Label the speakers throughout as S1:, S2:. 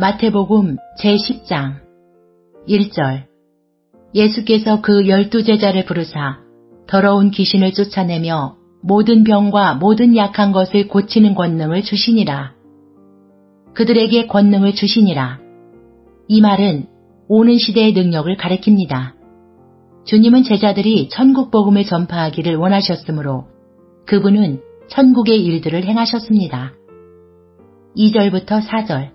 S1: 마태복음 제10장 1절. 예수께서 그 12제자를 부르사 더러운 귀신을 쫓아내며 모든 병과 모든 약한 것을 고치는 권능을 주시니라. 그들에게 권능을 주시니라. 이 말은 오는 시대의 능력을 가리킵니다. 주님은 제자들이 천국 복음을 전파하기를 원하셨으므로 그분은 천국의 일들을 행하셨습니다. 2절부터 4절.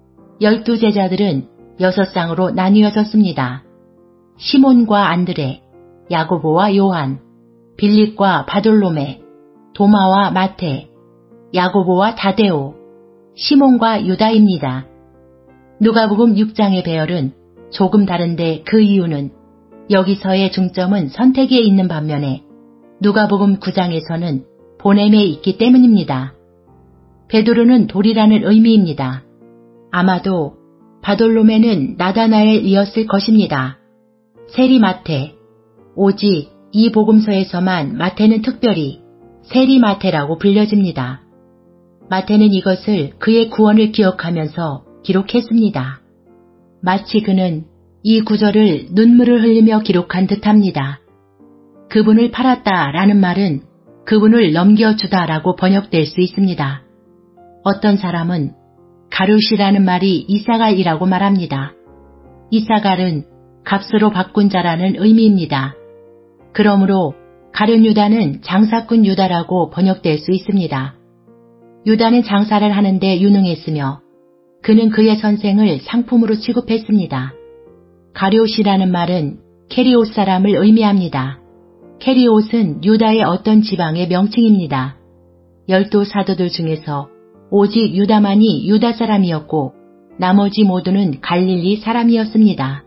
S1: 12제자들은 6쌍으로 나뉘어졌습니다. 시몬과 안드레, 야고보와 요한, 빌립과 바돌로메, 도마와 마테, 야고보와 다데오, 시몬과 유다입니다. 누가복음 6장의 배열은 조금 다른데 그 이유는 여기서의 중점은 선택에 있는 반면에 누가복음 9장에서는 보냄에 있기 때문입니다. 베드로는 돌이라는 의미입니다. 아마도 바돌로메는 나다나엘이었을 것입니다. 세리마테, 오직 이 복음서에서만 마테는 특별히 세리마테라고 불려집니다. 마테는 이것을 그의 구원을 기억하면서 기록했습니다. 마치 그는 이 구절을 눈물을 흘리며 기록한 듯합니다. 그분을 팔았다라는 말은 그분을 넘겨주다라고 번역될 수 있습니다. 어떤 사람은 가룟이라는 말이 이사갈이라고 말합니다. 이사갈은 값으로 바꾼 자라는 의미입니다. 그러므로 가룟 유다는 장사꾼 유다라고 번역될 수 있습니다. 유다는 장사를 하는데 유능했으며 그는 그의 선생을 상품으로 취급했습니다. 가룟이라는 말은 캐리옷 사람을 의미합니다. 캐리옷은 유다의 어떤 지방의 명칭입니다. 12 사도들 중에서 오직 유다만이 유다 사람이었고 나머지 모두는 갈릴리 사람이었습니다.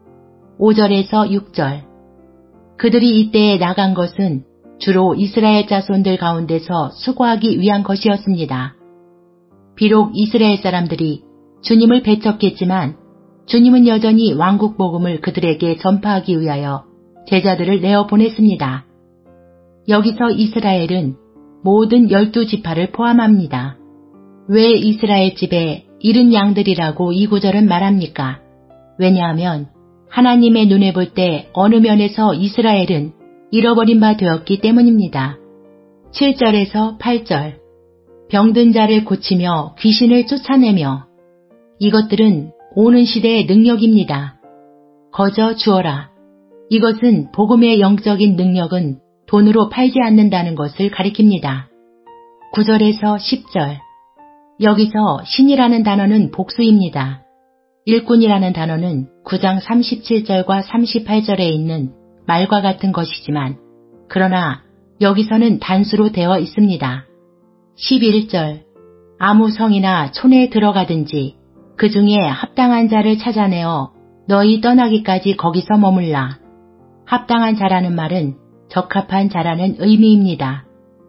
S1: 5절에서 6절. 그들이 이때에 나간 것은 주로 이스라엘 자손들 가운데서 수고하기 위한 것이었습니다. 비록 이스라엘 사람들이 주님을 배척했지만 주님은 여전히 왕국 복음을 그들에게 전파하기 위하여 제자들을 내어보냈습니다. 여기서 이스라엘은 모든 12지파를 포함합니다. 왜 이스라엘 집에 잃은 양들이라고 이 구절은 말합니까? 왜냐하면 하나님의 눈에 볼 때 어느 면에서 이스라엘은 잃어버린 바 되었기 때문입니다. 7절에서 8절. 병든 자를 고치며 귀신을 쫓아내며. 이것들은 오는 시대의 능력입니다. 거저 주어라. 이것은 복음의 영적인 능력은 돈으로 팔지 않는다는 것을 가리킵니다. 9절에서 10절. 여기서 신이라는 단어는 복수입니다. 일꾼이라는 단어는 9장 37절과 38절에 있는 말과 같은 것이지만 그러나 여기서는 단수로 되어 있습니다. 11절. 아무 성이나 촌에 들어가든지 그 중에 합당한 자를 찾아내어 너희 떠나기까지 거기서 머물라. 합당한 자라는 말은 적합한 자라는 의미입니다.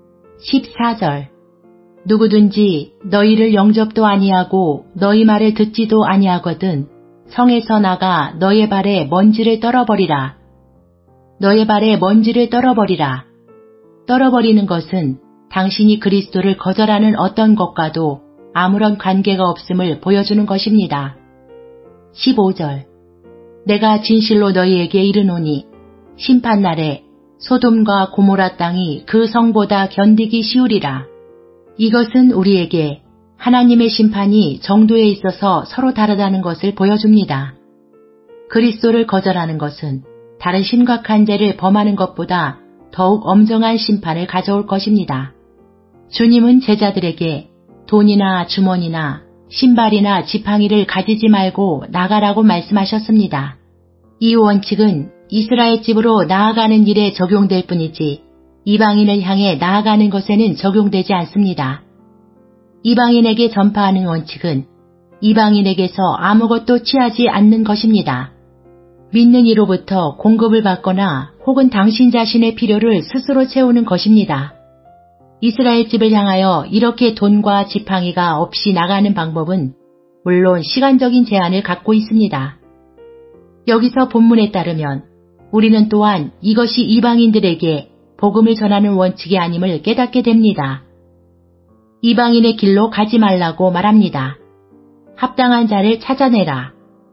S1: 14절. 누구든지 너희를 영접도 아니하고 너희 말을 듣지도 아니하거든 성에서 나가 너의 발에 먼지를 떨어버리라. 너의 발에 먼지를 떨어버리라. 떨어버리는 것은 당신이 그리스도를 거절하는 어떤 것과도 아무런 관계가 없음을 보여주는 것입니다. 15절. 내가 진실로 너희에게 이르노니 심판날에 소돔과 고모라 땅이 그 성보다 견디기 쉬우리라. 이것은 우리에게 하나님의 심판이 정도에 있어서 서로 다르다는 것을 보여줍니다. 그리스도를 거절하는 것은 다른 심각한 죄를 범하는 것보다 더욱 엄정한 심판을 가져올 것입니다. 주님은 제자들에게 돈이나 주머니나 신발이나 지팡이를 가지지 말고 나가라고 말씀하셨습니다. 이 원칙은 이스라엘 집으로 나아가는 일에 적용될 뿐이지 이방인을 향해 나아가는 것에는 적용되지 않습니다. 이방인에게 전파하는 원칙은 이방인에게서 아무것도 취하지 않는 것입니다. 믿는 이로부터 공급을 받거나 혹은 당신 자신의 필요를 스스로 채우는 것입니다. 이스라엘 집을 향하여 이렇게 돈과 지팡이가 없이 나가는 방법은 물론 시간적인 제한을 갖고 있습니다. 여기서 본문에 따르면 우리는 또한 이것이 이방인들에게 복음을 전하는 원칙이 아님을 깨닫게 됩니다. 이방인의 길로 가지 말라고 말합니다. 합당한 자를 찾아내라.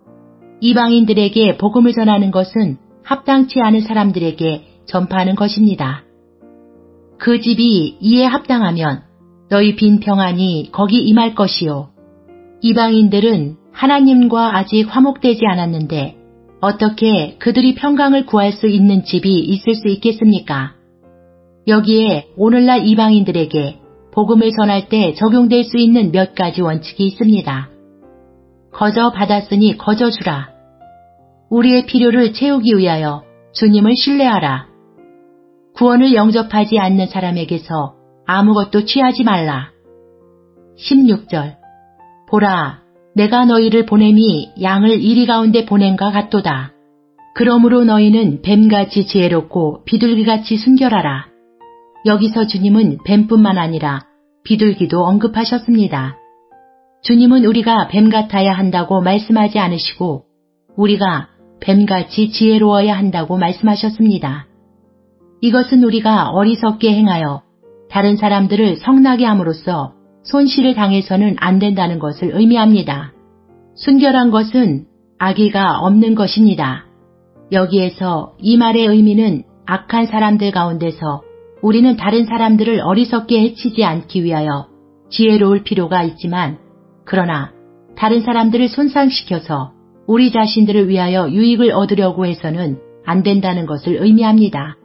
S1: 이방인들에게 복음을 전하는 것은 합당치 않은 사람들에게 전파하는 것입니다. 그 집이 이에 합당하면 너희 빈 평안이 거기 임할 것이요. 이방인들은 하나님과 아직 화목되지 않았는데 어떻게 그들이 평강을 구할 수 있는 집이 있을 수 있겠습니까? 여기에 오늘날 이방인들에게 복음을 전할 때 적용될 수 있는 몇 가지 원칙이 있습니다. 거저 받았으니 거저 주라. 우리의 필요를 채우기 위하여 주님을 신뢰하라. 구원을 영접하지 않는 사람에게서 아무것도 취하지 말라. 16절. 보라, 내가 너희를 보냄이 양을 이리 가운데 보냄과 같도다. 그러므로 너희는 뱀같이 지혜롭고 비둘기같이 순결하라. 여기서 주님은 뱀뿐만 아니라 비둘기도 언급하셨습니다. 주님은 우리가 뱀 같아야 한다고 말씀하지 않으시고 우리가 뱀같이 지혜로워야 한다고 말씀하셨습니다. 이것은 우리가 어리석게 행하여 다른 사람들을 성나게 함으로써 손실을 당해서는 안 된다는 것을 의미합니다. 순결한 것은 악의가 없는 것입니다. 여기에서 이 말의 의미는 악한 사람들 가운데서 우리는 다른 사람들을 어리석게 해치지 않기 위하여 지혜로울 필요가 있지만 그러나 다른 사람들을 손상시켜서 우리 자신들을 위하여 유익을 얻으려고 해서는 안 된다는 것을 의미합니다.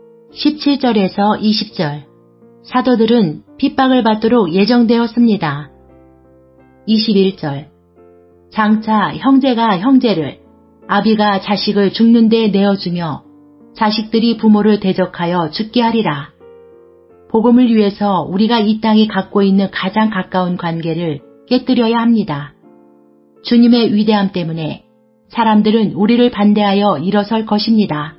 S1: 17절에서 20절. 사도들은 핍박을 받도록 예정되었습니다. 21절. 장차 형제가 형제를, 아비가 자식을 죽는 데 내어주며 자식들이 부모를 대적하여 죽게 하리라. 복음을 위해서 우리가 이 땅이 갖고 있는 가장 가까운 관계를 깨뜨려야 합니다. 주님의 위대함 때문에 사람들은 우리를 반대하여 일어설 것입니다.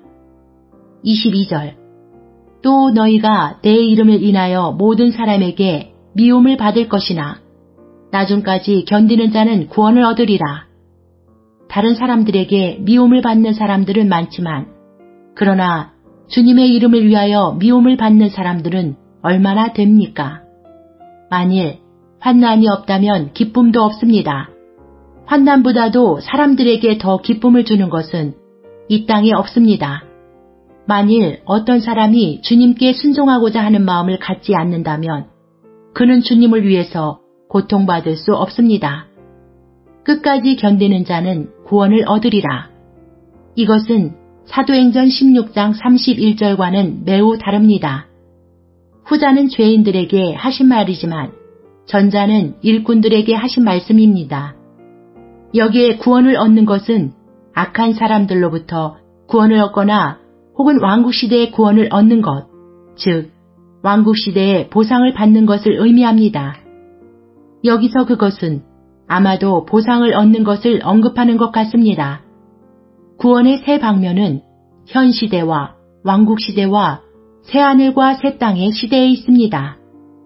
S1: 22절. 또 너희가 내 이름을 인하여 모든 사람에게 미움을 받을 것이나 나중까지 견디는 자는 구원을 얻으리라. 다른 사람들에게 미움을 받는 사람들은 많지만 그러나 주님의 이름을 위하여 미움을 받는 사람들은 얼마나 됩니까? 만일 환난이 없다면 기쁨도 없습니다. 환난보다도 사람들에게 더 기쁨을 주는 것은 이 땅에 없습니다. 만일 어떤 사람이 주님께 순종하고자 하는 마음을 갖지 않는다면 그는 주님을 위해서 고통받을 수 없습니다. 끝까지 견디는 자는 구원을 얻으리라. 이것은 사도행전 16장 31절과는 매우 다릅니다. 후자는 죄인들에게 하신 말이지만 전자는 일꾼들에게 하신 말씀입니다. 여기에 구원을 얻는 것은 악한 사람들로부터 구원을 얻거나 혹은 왕국시대의 구원을 얻는 것, 즉 왕국시대의 보상을 받는 것을 의미합니다. 여기서 그것은 아마도 보상을 얻는 것을 언급하는 것 같습니다. 구원의 세 방면은 현 시대와 왕국시대와 새하늘과 새 땅의 시대에 있습니다.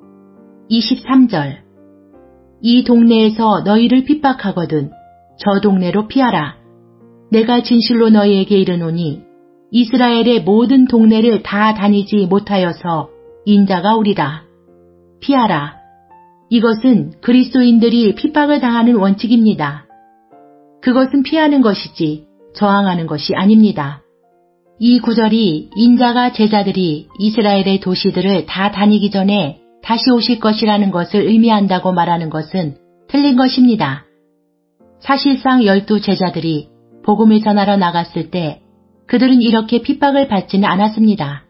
S1: 23절. 이 동네에서 너희를 핍박하거든 저 동네로 피하라. 내가 진실로 너희에게 이르노니 이스라엘의 모든 동네를 다 다니지 못하여서 인자가 오리라. 피하라. 이것은 그리스도인들이 핍박을 당하는 원칙입니다. 그것은 피하는 것이지 저항하는 것이 아닙니다. 이 구절이 인자가 제자들이 이스라엘의 도시들을 다 다니기 전에 다시 오실 것이라는 것을 의미한다고 말하는 것은 틀린 것입니다. 사실상 12 제자들이 복음을 전하러 나갔을 때 그들은 이렇게 핍박을 받지는 않았습니다.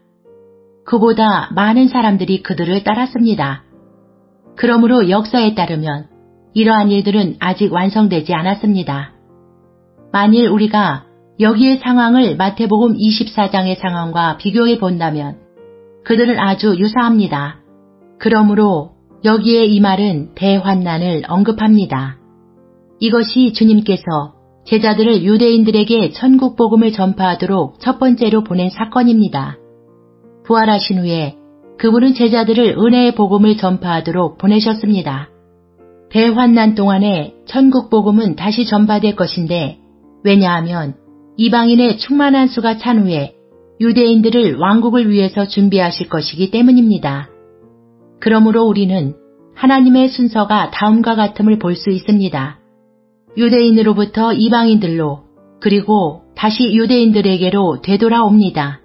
S1: 그보다 많은 사람들이 그들을 따랐습니다. 그러므로 역사에 따르면 이러한 일들은 아직 완성되지 않았습니다. 만일 우리가 여기의 상황을 마태복음 24장의 상황과 비교해 본다면 그들은 아주 유사합니다. 그러므로 여기에 이 말은 대환난을 언급합니다. 이것이 주님께서 제자들을 유대인들에게 천국 복음을 전파하도록 첫 번째로 보낸 사건입니다. 부활하신 후에 그분은 제자들을 은혜의 복음을 전파하도록 보내셨습니다. 대환난 동안에 천국 복음은 다시 전파될 것인데 왜냐하면 이방인의 충만한 수가 찬 후에 유대인들을 왕국을 위해서 준비하실 것이기 때문입니다. 그러므로 우리는 하나님의 순서가 다음과 같음을 볼 수 있습니다. 유대인으로부터 이방인들로 그리고 다시 유대인들에게로 되돌아옵니다.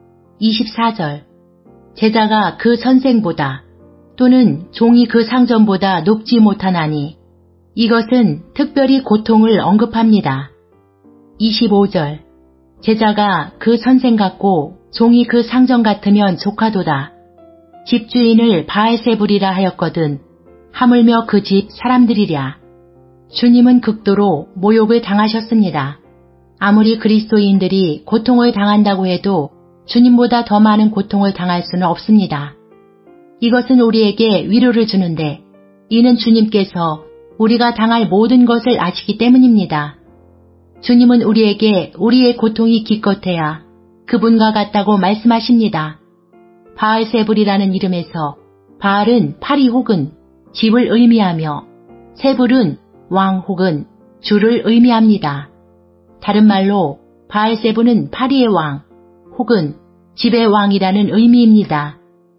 S1: 24절. 제자가 그 선생보다 또는 종이 그 상전보다 높지 못하나니 이것은 특별히 고통을 언급합니다. 25절. 제자가 그 선생 같고 종이 그 상전 같으면 조카도다. 집주인을 바알세불이라 하였거든 하물며 그 집 사람들이랴. 주님은 극도로 모욕을 당하셨습니다. 아무리 그리스도인들이 고통을 당한다고 해도 주님보다 더 많은 고통을 당할 수는 없습니다. 이것은 우리에게 위로를 주는데 이는 주님께서 우리가 당할 모든 것을 아시기 때문입니다. 주님은 우리에게 우리의 고통이 기껏해야 그분과 같다고 말씀하십니다. 바알세불이라는 이름에서 바알은 파리 혹은 집을 의미하며 세불은 왕 혹은 주를 의미합니다. 다른 말로 바알세불은 파리의 왕 혹은 집의 왕이라는 의미입니다.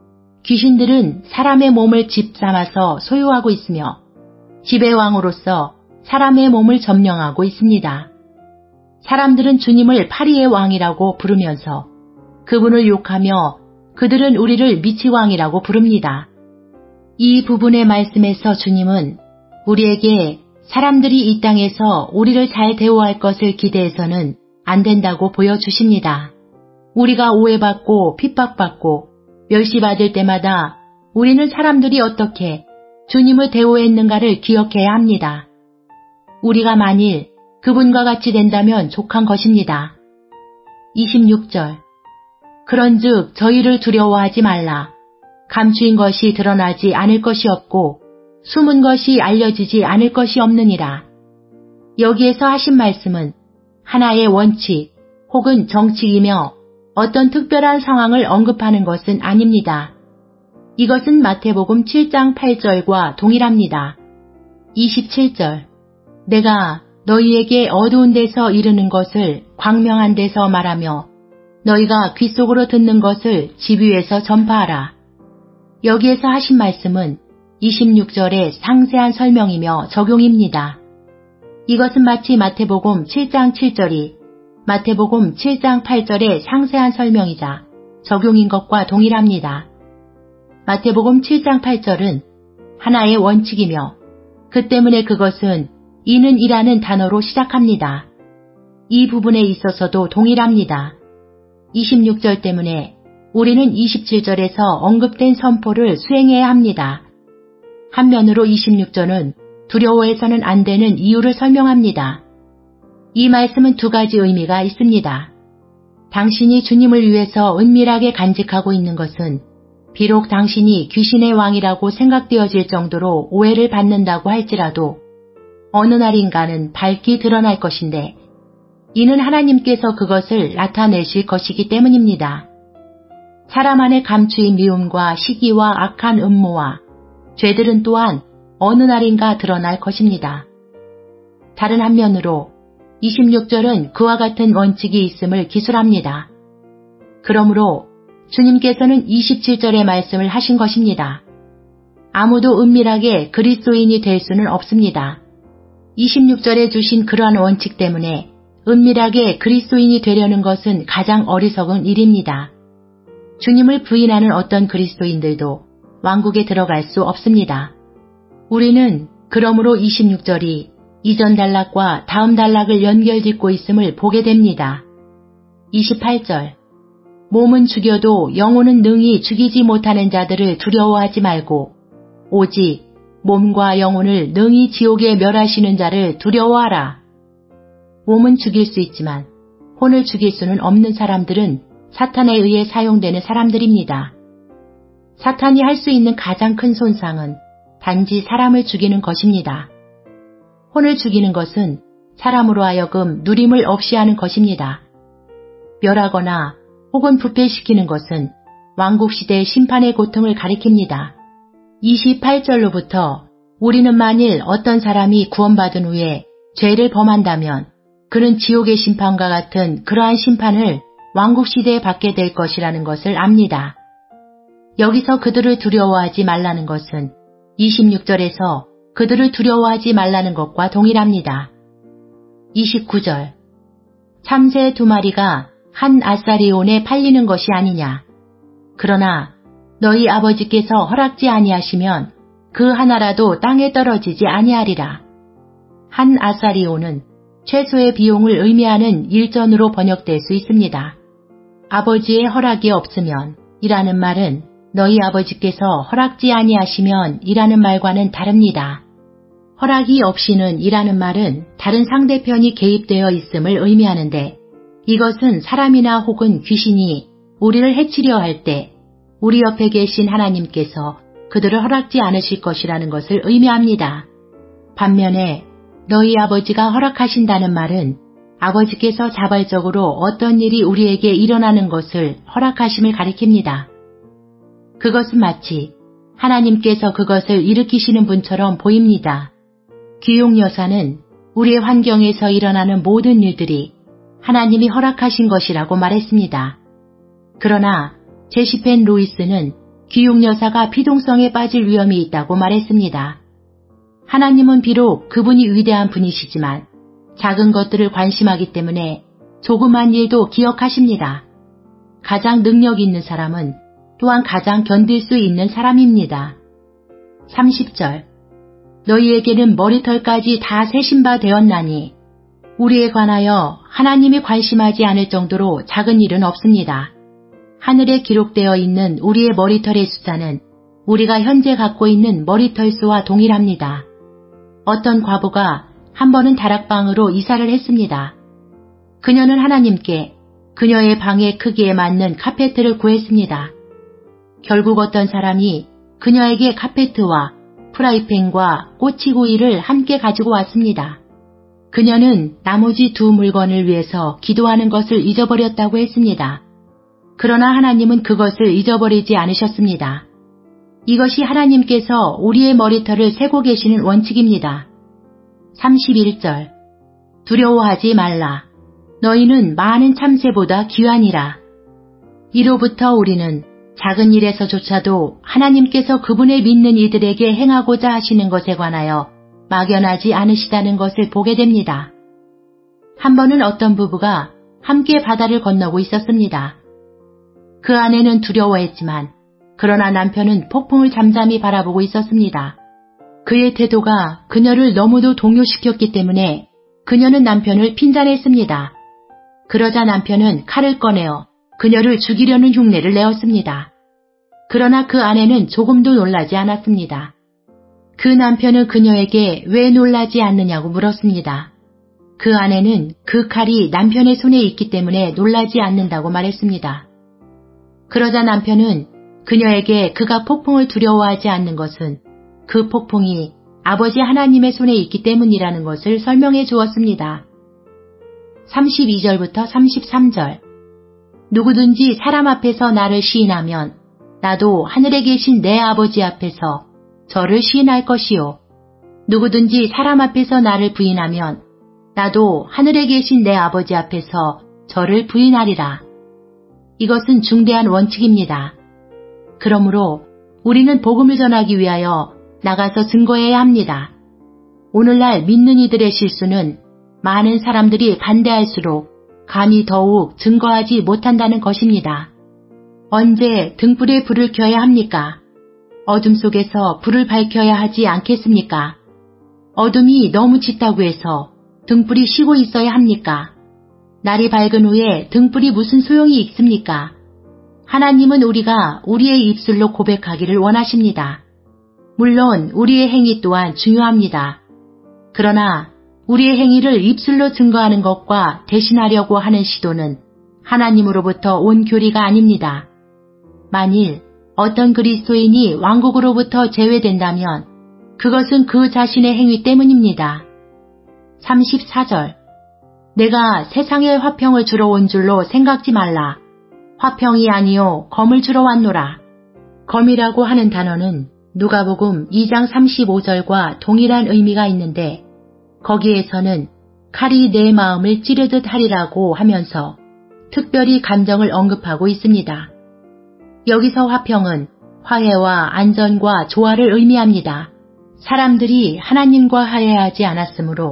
S1: 귀신들은 사람의 몸을 집 삼아서 소유하고 있으며 집의 왕으로서 사람의 몸을 점령하고 있습니다. 사람들은 주님을 파리의 왕이라고 부르면서 그분을 욕하며 그들은 우리를 미치왕이라고 부릅니다. 이 부분의 말씀에서 주님은 우리에게 사람들이 이 땅에서 우리를 잘 대우할 것을 기대해서는 안 된다고 보여주십니다. 우리가 오해받고 핍박받고 멸시받을 때마다 우리는 사람들이 어떻게 주님을 대우했는가를 기억해야 합니다. 우리가 만일 그분과 같이 된다면 족한 것입니다. 26절. 그런즉 저희를 두려워하지 말라. 감추인 것이 드러나지 않을 것이 없고 숨은 것이 알려지지 않을 것이 없느니라. 여기에서 하신 말씀은 하나의 원칙 혹은 정칙이며 어떤 특별한 상황을 언급하는 것은 아닙니다. 이것은 마태복음 7장 8절과 동일합니다. 27절. 내가 너희에게 어두운 데서 이르는 것을 광명한 데서 말하며 너희가 귀 속으로 듣는 것을 집 위에서 전파하라. 여기에서 하신 말씀은 26절의 상세한 설명이며 적용입니다. 이것은 마치 마태복음 7장 7절이 마태복음 7장 8절의 상세한 설명이자 적용인 것과 동일합니다. 마태복음 7장 8절은 하나의 원칙이며 그 때문에 그것은 이는 이라는 단어로 시작합니다. 이 부분에 있어서도 동일합니다. 26절 때문에 우리는 27절에서 언급된 선포를 수행해야 합니다. 한면으로 26절은 두려워해서는 안 되는 이유를 설명합니다. 이 말씀은 두 가지 의미가 있습니다. 당신이 주님을 위해서 은밀하게 간직하고 있는 것은 비록 당신이 귀신의 왕이라고 생각되어질 정도로 오해를 받는다고 할지라도 어느 날인가는 밝히 드러날 것인데 이는 하나님께서 그것을 나타내실 것이기 때문입니다. 사람 안에 감추인 미움과 시기와 악한 음모와 죄들은 또한 어느 날인가 드러날 것입니다. 다른 한면으로 26절은 그와 같은 원칙이 있음을 기술합니다. 그러므로 주님께서는 27절의 말씀을 하신 것입니다. 아무도 은밀하게 그리스도인이 될 수는 없습니다. 26절에 주신 그러한 원칙 때문에 은밀하게 그리스도인이 되려는 것은 가장 어리석은 일입니다. 주님을 부인하는 어떤 그리스도인들도 왕국에 들어갈 수 없습니다. 우리는 그러므로 26절이 이전 단락과 다음 단락을 연결짓고 있음을 보게 됩니다. 28절. 몸은 죽여도 영혼은 능히 죽이지 못하는 자들을 두려워하지 말고 오직 몸과 영혼을 능히 지옥에 멸하시는 자를 두려워하라. 몸은 죽일 수 있지만 혼을 죽일 수는 없는 사람들은 사탄에 의해 사용되는 사람들입니다. 사탄이 할 수 있는 가장 큰 손상은 단지 사람을 죽이는 것입니다. 혼을 죽이는 것은 사람으로 하여금 누림을 없이 하는 것입니다. 멸하거나 혹은 부패시키는 것은 왕국시대의 심판의 고통을 가리킵니다. 28절로부터 우리는 만일 어떤 사람이 구원받은 후에 죄를 범한다면 그는 지옥의 심판과 같은 그러한 심판을 왕국시대에 받게 될 것이라는 것을 압니다. 여기서 그들을 두려워하지 말라는 것은 26절에서 그들을 두려워하지 말라는 것과 동일합니다. 29절. 참새 2마리가 한 아사리온에 팔리는 것이 아니냐. 그러나 너희 아버지께서 허락지 아니하시면 그 하나라도 땅에 떨어지지 아니하리라. 한 아사리온은 최소의 비용을 의미하는 일전으로 번역될 수 있습니다. 아버지의 허락이 없으면 이라는 말은 너희 아버지께서 허락지 아니하시면 이라는 말과는 다릅니다. 허락이 없이는 이라는 말은 다른 상대편이 개입되어 있음을 의미하는데 이것은 사람이나 혹은 귀신이 우리를 해치려 할 때 우리 옆에 계신 하나님께서 그들을 허락지 않으실 것이라는 것을 의미합니다. 반면에 너희 아버지가 허락하신다는 말은 아버지께서 자발적으로 어떤 일이 우리에게 일어나는 것을 허락하심을 가리킵니다. 그것은 마치 하나님께서 그것을 일으키시는 분처럼 보입니다. 귀용여사는 우리의 환경에서 일어나는 모든 일들이 하나님이 허락하신 것이라고 말했습니다. 그러나 제시펜 루이스는 귀용여사가 피동성에 빠질 위험이 있다고 말했습니다. 하나님은 비록 그분이 위대한 분이시지만 작은 것들을 관심하기 때문에 조그만 일도 기억하십니다. 가장 능력 있는 사람은 또한 가장 견딜 수 있는 사람입니다. 30절. 너희에게는 머리털까지 다 세신 바 되었나니 우리에 관하여 하나님이 관심하지 않을 정도로 작은 일은 없습니다. 하늘에 기록되어 있는 우리의 머리털의 숫자는 우리가 현재 갖고 있는 머리털 수와 동일합니다. 어떤 과부가 한 번은 다락방으로 이사를 했습니다. 그녀는 하나님께 그녀의 방의 크기에 맞는 카페트를 구했습니다. 결국 어떤 사람이 그녀에게 카페트와 프라이팬과 꼬치구이를 함께 가지고 왔습니다. 그녀는 나머지 2 물건을 위해서 기도하는 것을 잊어버렸다고 했습니다. 그러나 하나님은 그것을 잊어버리지 않으셨습니다. 이것이 하나님께서 우리의 머리털을 세고 계시는 원칙입니다. 31절. 두려워하지 말라. 너희는 많은 참새보다 귀하니라. 이로부터 우리는 작은 일에서조차도 하나님께서 그분의 믿는 이들에게 행하고자 하시는 것에 관하여 막연하지 않으시다는 것을 보게 됩니다. 한 번은 어떤 부부가 함께 바다를 건너고 있었습니다. 그 아내는 두려워했지만 그러나 남편은 폭풍을 잠잠히 바라보고 있었습니다. 그의 태도가 그녀를 너무도 동요시켰기 때문에 그녀는 남편을 핀잔했습니다. 그러자 남편은 칼을 꺼내어 그녀를 죽이려는 흉내를 내었습니다. 그러나 그 아내는 조금도 놀라지 않았습니다. 그 남편은 그녀에게 왜 놀라지 않느냐고 물었습니다. 그 아내는 그 칼이 남편의 손에 있기 때문에 놀라지 않는다고 말했습니다. 그러자 남편은 그녀에게 그가 폭풍을 두려워하지 않는 것은 그 폭풍이 아버지 하나님의 손에 있기 때문이라는 것을 설명해 주었습니다. 32절부터 33절. 누구든지 사람 앞에서 나를 시인하면 나도 하늘에 계신 내 아버지 앞에서 저를 시인할 것이요. 누구든지 사람 앞에서 나를 부인하면 나도 하늘에 계신 내 아버지 앞에서 저를 부인하리라. 이것은 중대한 원칙입니다. 그러므로 우리는 복음을 전하기 위하여 나가서 증거해야 합니다. 오늘날 믿는 이들의 실수는 많은 사람들이 반대할수록 감히 더욱 증거하지 못한다는 것입니다. 언제 등불에 불을 켜야 합니까? 어둠 속에서 불을 밝혀야 하지 않겠습니까? 어둠이 너무 짙다고 해서 등불이 쉬고 있어야 합니까? 날이 밝은 후에 등불이 무슨 소용이 있습니까? 하나님은 우리가 우리의 입술로 고백하기를 원하십니다. 물론 우리의 행위 또한 중요합니다. 그러나 우리의 행위를 입술로 증거하는 것과 대신하려고 하는 시도는 하나님으로부터 온 교리가 아닙니다. 만일 어떤 그리스도인이 왕국으로부터 제외된다면 그것은 그 자신의 행위 때문입니다. 34절. 내가 세상에 화평을 주러 온 줄로 생각지 말라. 화평이 아니요 검을 주러 왔노라. 검이라고 하는 단어는 누가복음 2장 35절과 동일한 의미가 있는데 거기에서는 칼이 내 마음을 찌르듯 하리라고 하면서 특별히 감정을 언급하고 있습니다. 여기서 화평은 화해와 안전과 조화를 의미합니다. 사람들이 하나님과 화해하지 않았으므로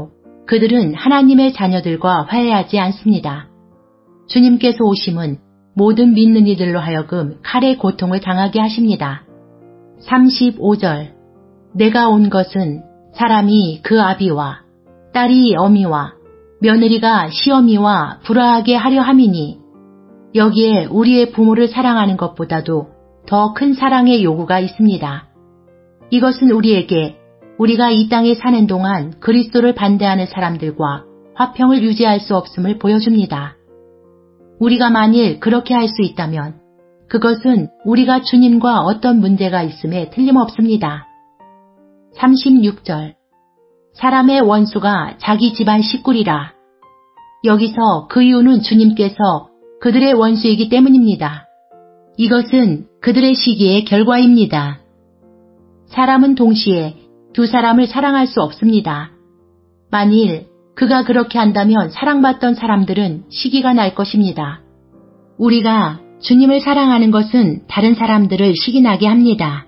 S1: 그들은 하나님의 자녀들과 화해하지 않습니다. 주님께서 오심은 모든 믿는 이들로 하여금 칼의 고통을 당하게 하십니다. 35절 내가 온 것은 사람이 그 아비와 딸이 어미와 며느리가 시어미와 불화하게 하려 함이니 여기에 우리의 부모를 사랑하는 것보다도 더 큰 사랑의 요구가 있습니다. 이것은 우리에게 우리가 이 땅에 사는 동안 그리스도를 반대하는 사람들과 화평을 유지할 수 없음을 보여줍니다. 우리가 만일 그렇게 할 수 있다면 그것은 우리가 주님과 어떤 문제가 있음에 틀림없습니다. 36절 사람의 원수가 자기 집안 식구리라. 여기서 그 이유는 주님께서 그들의 원수이기 때문입니다. 이것은 그들의 시기의 결과입니다. 사람은 동시에 두 사람을 사랑할 수 없습니다. 만일 그가 그렇게 한다면 사랑받던 사람들은 시기가 날 것입니다. 우리가 주님을 사랑하는 것은 다른 사람들을 시기나게 합니다.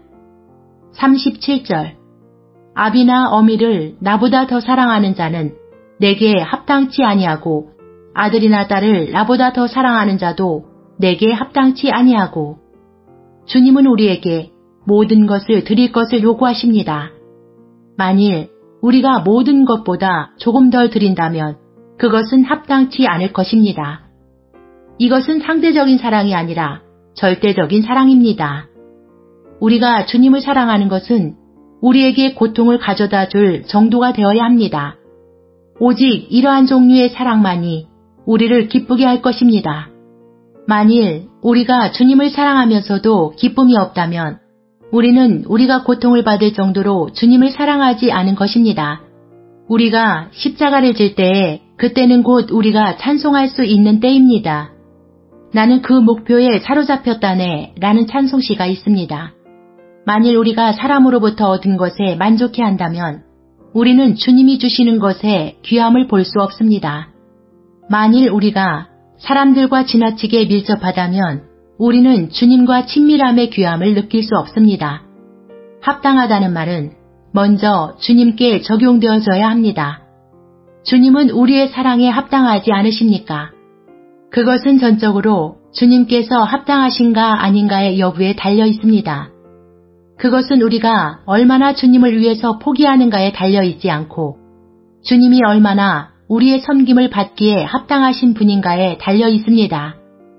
S1: 37절 아비나 어미를 나보다 더 사랑하는 자는 내게 합당치 아니하고 아들이나 딸을 나보다 더 사랑하는 자도 내게 합당치 아니하고 주님은 우리에게 모든 것을 드릴 것을 요구하십니다. 만일 우리가 모든 것보다 조금 덜 드린다면 그것은 합당치 않을 것입니다. 이것은 상대적인 사랑이 아니라 절대적인 사랑입니다. 우리가 주님을 사랑하는 것은 우리에게 고통을 가져다 줄 정도가 되어야 합니다. 오직 이러한 종류의 사랑만이 우리를 기쁘게 할 것입니다. 만일 우리가 주님을 사랑하면서도 기쁨이 없다면 우리는 우리가 고통을 받을 정도로 주님을 사랑하지 않은 것입니다. 우리가 십자가를 질 때에 그때는 곧 우리가 찬송할 수 있는 때입니다. 나는 그 목표에 사로잡혔다네 라는 찬송시가 있습니다. 만일 우리가 사람으로부터 얻은 것에 만족해 한다면 우리는 주님이 주시는 것에 귀함을 볼 수 없습니다. 만일 우리가 사람들과 지나치게 밀접하다면 우리는 주님과 친밀함의 귀함을 느낄 수 없습니다. 합당하다는 말은 먼저 주님께 적용되어져야 합니다. 주님은 우리의 사랑에 합당하지 않으십니까? 그것은 전적으로 주님께서 합당하신가 아닌가의 여부에 달려 있습니다. 그것은 우리가 얼마나 주님을 위해서 포기하는가에 달려 있지 않고 주님이 얼마나 우리의 섬김을 받기에 합당하신 분인가에 달려 있습니다.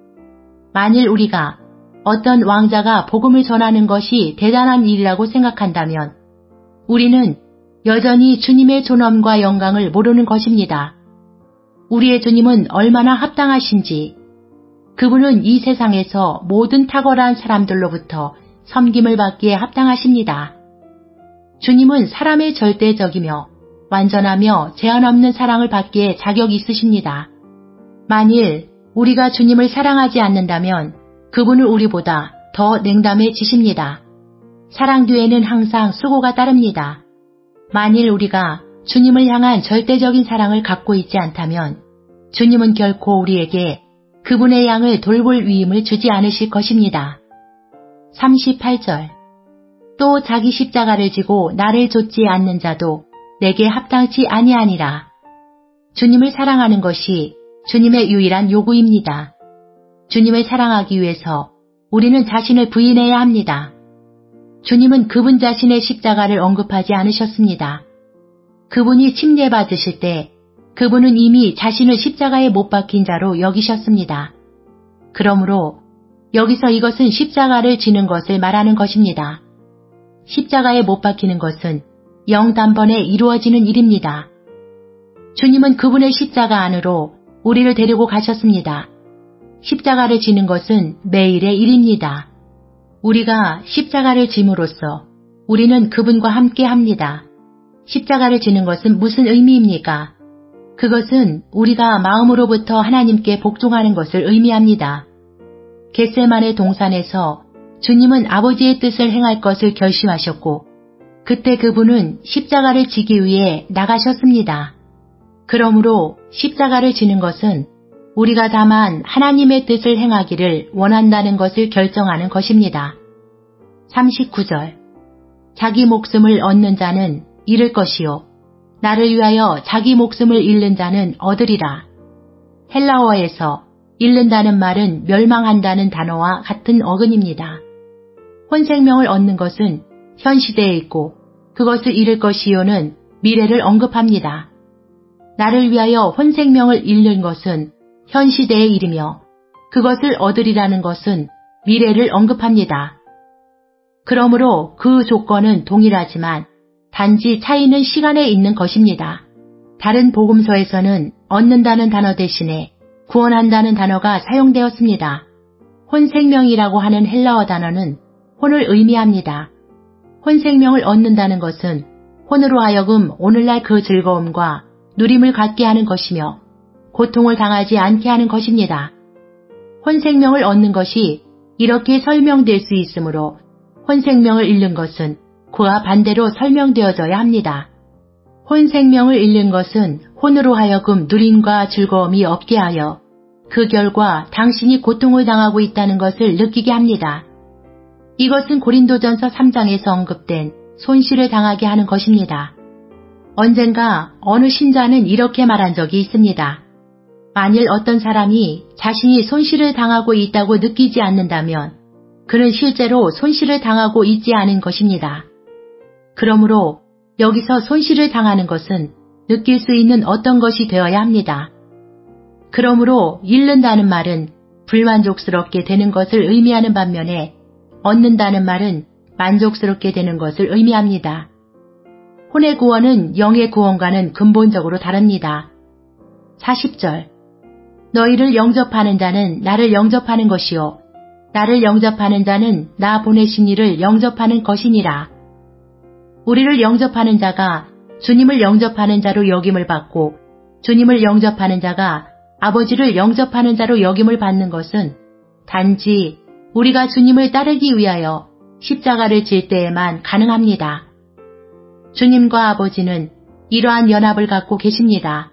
S1: 만일 우리가 어떤 왕자가 복음을 전하는 것이 대단한 일이라고 생각한다면 우리는 여전히 주님의 존엄과 영광을 모르는 것입니다. 우리의 주님은 얼마나 합당하신지 그분은 이 세상에서 모든 탁월한 사람들로부터 섬김을 받기에 합당하십니다. 주님은 사람의 절대적이며 완전하며 제한 없는 사랑을 받기에 자격이 있으십니다. 만일 우리가 주님을 사랑하지 않는다면 그분은 우리보다 더 냉담해지십니다. 사랑 뒤에는 항상 수고가 따릅니다. 만일 우리가 주님을 향한 절대적인 사랑을 갖고 있지 않다면 주님은 결코 우리에게 그분의 양을 돌볼 위임을 주지 않으실 것입니다. 38절 또 자기 십자가를 지고 나를 좇지 않는 자도 내게 합당치 아니하니라. 주님을 사랑하는 것이 주님의 유일한 요구입니다. 주님을 사랑하기 위해서 우리는 자신을 부인해야 합니다. 주님은 그분 자신의 십자가를 언급하지 않으셨습니다. 그분이 침례받으실 때 그분은 이미 자신을 십자가에 못 박힌 자로 여기셨습니다. 그러므로 여기서 이것은 십자가를 지는 것을 말하는 것입니다. 십자가에 못 박히는 것은 영단번에 이루어지는 일입니다. 주님은 그분의 십자가 안으로 우리를 데리고 가셨습니다. 십자가를 지는 것은 매일의 일입니다. 우리가 십자가를 짐으로써 우리는 그분과 함께 합니다. 십자가를 지는 것은 무슨 의미입니까? 그것은 우리가 마음으로부터 하나님께 복종하는 것을 의미합니다. 겟세마네 동산에서 주님은 아버지의 뜻을 행할 것을 결심하셨고 그때 그분은 십자가를 지기 위해 나가셨습니다. 그러므로 십자가를 지는 것은 우리가 다만 하나님의 뜻을 행하기를 원한다는 것을 결정하는 것입니다. 39절 자기 목숨을 얻는 자는 잃을 것이요 나를 위하여 자기 목숨을 잃는 자는 얻으리라. 헬라어에서 잃는다는 말은 멸망한다는 단어와 같은 어근입니다. 혼생명을 얻는 것은 현 시대에 있고 그것을 잃을 것이요는 미래를 언급합니다. 나를 위하여 혼생명을 잃는 것은 현 시대의 일이며 그것을 얻으리라는 것은 미래를 언급합니다. 그러므로 그 조건은 동일하지만 단지 차이는 시간에 있는 것입니다. 다른 복음서에서는 얻는다는 단어 대신에 구원한다는 단어가 사용되었습니다. 혼생명이라고 하는 헬라어 단어는 혼을 의미합니다. 혼생명을 얻는다는 것은 혼으로 하여금 오늘날 그 즐거움과 누림을 갖게 하는 것이며 고통을 당하지 않게 하는 것입니다. 혼생명을 얻는 것이 이렇게 설명될 수 있으므로 혼생명을 잃는 것은 그와 반대로 설명되어져야 합니다. 혼생명을 잃는 것은 혼으로 하여금 누림과 즐거움이 없게 하여 그 결과 당신이 고통을 당하고 있다는 것을 느끼게 합니다. 이것은 고린도전서 3장에서 언급된 손실을 당하게 하는 것입니다. 언젠가 어느 신자는 이렇게 말한 적이 있습니다. 만일 어떤 사람이 자신이 손실을 당하고 있다고 느끼지 않는다면 그는 실제로 손실을 당하고 있지 않은 것입니다. 그러므로 여기서 손실을 당하는 것은 느낄 수 있는 어떤 것이 되어야 합니다. 그러므로 잃는다는 말은 불만족스럽게 되는 것을 의미하는 반면에 얻는다는 말은 만족스럽게 되는 것을 의미합니다. 혼의 구원은 영의 구원과는 근본적으로 다릅니다. 40절 너희를 영접하는 자는 나를 영접하는 것이요 나를 영접하는 자는 나 보내신 이를 영접하는 것이니라. 우리를 영접하는 자가 주님을 영접하는 자로 여김을 받고 주님을 영접하는 자가 아버지를 영접하는 자로 여김을 받는 것은 단지 우리가 주님을 따르기 위하여 십자가를 질 때에만 가능합니다. 주님과 아버지는 이러한 연합을 갖고 계십니다.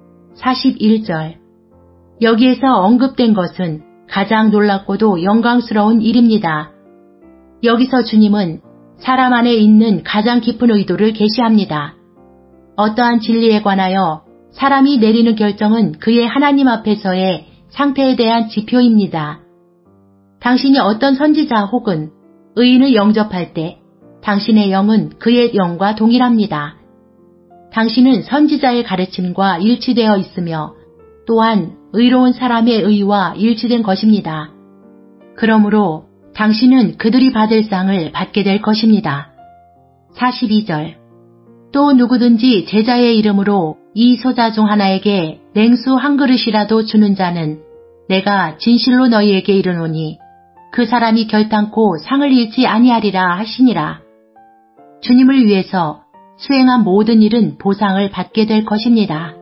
S1: 41절 여기에서 언급된 것은 가장 놀랍고도 영광스러운 일입니다. 여기서 주님은 사람 안에 있는 가장 깊은 의도를 계시합니다. 어떠한 진리에 관하여 사람이 내리는 결정은 그의 하나님 앞에서의 상태에 대한 지표입니다. 당신이 어떤 선지자 혹은 의인을 영접할 때 당신의 영은 그의 영과 동일합니다. 당신은 선지자의 가르침과 일치되어 있으며 또한 의로운 사람의 의와 일치된 것입니다. 그러므로 당신은 그들이 받을 상을 받게 될 것입니다. 42절 또 누구든지 제자의 이름으로 이 소자 중 하나에게 냉수 한 그릇이라도 주는 자는 내가 진실로 너희에게 이르노니 그 사람이 결탄코 상을 잃지 아니하리라 하시니라. 주님을 위해서 수행한 모든 일은 보상을 받게 될 것입니다.